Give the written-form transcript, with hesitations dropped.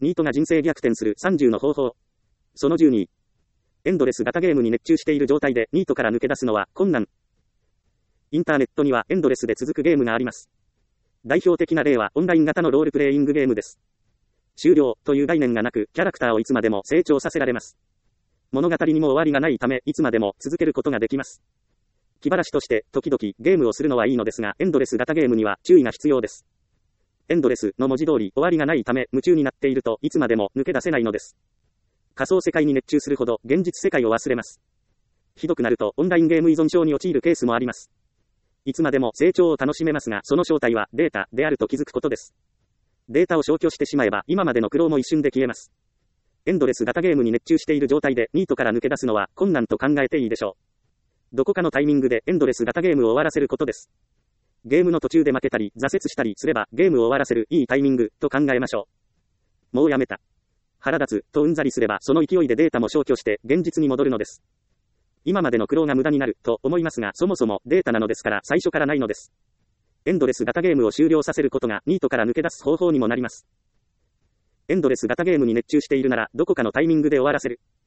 ニートが人生逆転する30の方法。その12。エンドレス型ゲームに熱中している状態でニートから抜け出すのは困難。インターネットにはエンドレスで続くゲームがあります。代表的な例はオンライン型のロールプレイングゲームです。終了という概念がなく、キャラクターをいつまでも成長させられます。物語にも終わりがないため、いつまでも続けることができます。気晴らしとして、時々ゲームをするのはいいのですが、エンドレス型ゲームには注意が必要です。エンドレスの文字通り終わりがないため、夢中になっているといつまでも抜け出せないのです。仮想世界に熱中するほど現実世界を忘れます。ひどくなるとオンラインゲーム依存症に陥るケースもあります。いつまでも成長を楽しめますが、その正体はデータであると気づくことです。データを消去してしまえば、今までの苦労も一瞬で消えます。エンドレス型ゲームに熱中している状態でニートから抜け出すのは困難と考えていいでしょう。どこかのタイミングでエンドレス型ゲームを終わらせることです。ゲームの途中で負けたり、挫折したりすれば、ゲームを終わらせるいいタイミングと考えましょう。もうやめた。腹立つとうんざりすれば、その勢いでデータも消去して現実に戻るのです。今までの苦労が無駄になると思いますが、そもそもデータなのですから最初からないのです。エンドレス型ゲームを終了させることがニートから抜け出す方法にもなります。エンドレス型ゲームに熱中しているなら、どこかのタイミングで終わらせる。